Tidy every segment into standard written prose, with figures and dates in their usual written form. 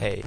Эй.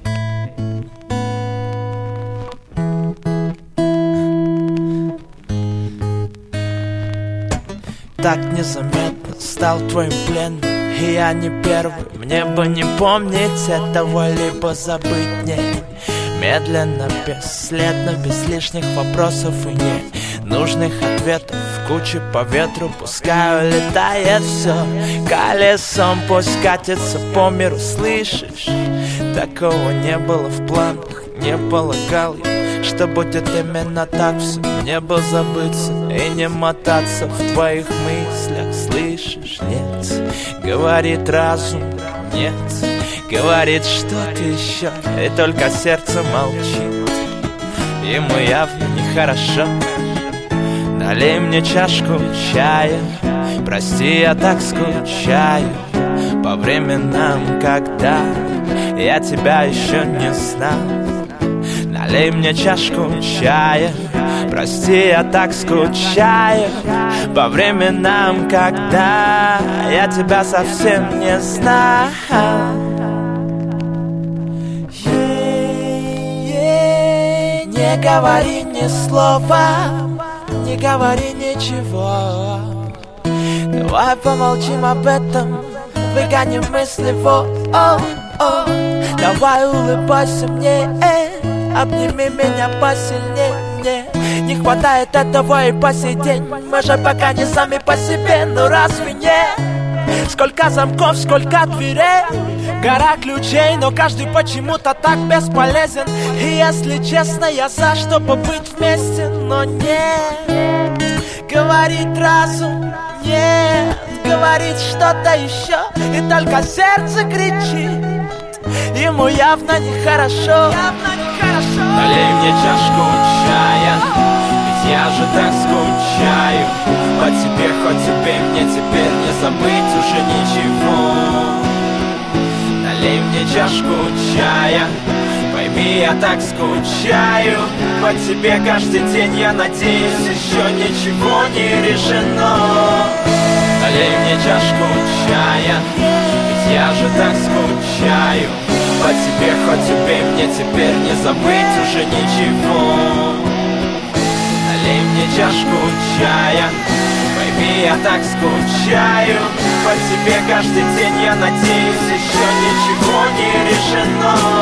Так незаметно стал твоим пленным, и я не первый. Мне бы не помнить этого, либо забыть не. Медленно, бесследно, без лишних вопросов и ненужных ответов. В куче по ветру пускай улетает все колесом, пусть катится по миру, слышишь? Такого не было в планах, не полагал я, что будет именно так все. Мне бы забыться и не мотаться в твоих мыслях, слышишь? Нет, говорит разум, нет, говорит что-то еще, и только сердце молчит. Ему явно нехорошо. Налей мне чашку чая, прости, я так скучаю по временам, когда я тебя еще не знал. Налей мне чашку чая, прости, я так скучаю по временам, когда я тебя совсем не знал. Не говори ни слова, не говори ничего. Давай помолчим об этом, выгоним мысли вон. Давай улыбайся мне, обними меня посильнее. Не хватает этого и по сей день. Мы же пока не сами по себе, ну разве нет? Сколько замков, сколько дверей, гора ключей, но каждый почему-то так бесполезен. И если честно, я за, чтобы быть вместе, но нет. Говорит разум, нет, говорит что-то еще, и только сердце кричит, ему явно нехорошо. Налей мне чашку чая, ведь я же так скучаю по тебе, хоть тебе мне теперь не забыть уже ничего. Налей мне чашку чая, пойми, я так скучаю по тебе каждый день, я надеюсь, еще ничего не решено. Налей мне чашку чая, ведь я же так скучаю по тебе, хоть тебе мне теперь не забыть уже ничего. Налей мне чашку чая, пойми, я так скучаю по тебе каждый день, я надеюсь, еще ничего не решено.